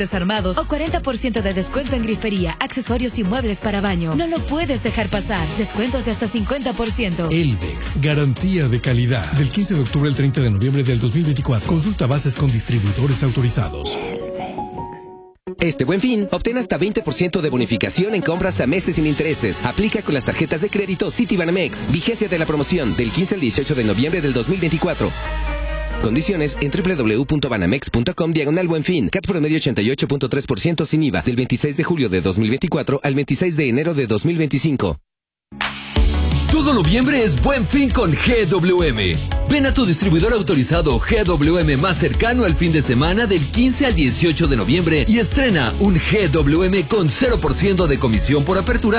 desarmados o 40% de descuento en grifería, accesorios y muebles para baño. No lo puedes dejar pasar. Descuentos de hasta 50%. Elvex, garantía de calidad. Del 15 de octubre al 30 de noviembre del 2024. Consulta bases con distribuidores autorizados. Este Buen Fin, obtén hasta 20% de bonificación en compras a meses sin intereses. Aplica con las tarjetas de crédito Citibanamex. Vigencia de la promoción del 15 al 18 de noviembre del 2024. Condiciones en www.banamex.com/buenfin. CAT promedio 88.3% sin IVA. Del 26 de julio de 2024 al 26 de enero de 2025. Todo noviembre es Buen Fin con GWM. Ven a tu distribuidor autorizado GWM más cercano al fin de semana del 15 al 18 de noviembre y estrena un GWM con 0% de comisión por apertura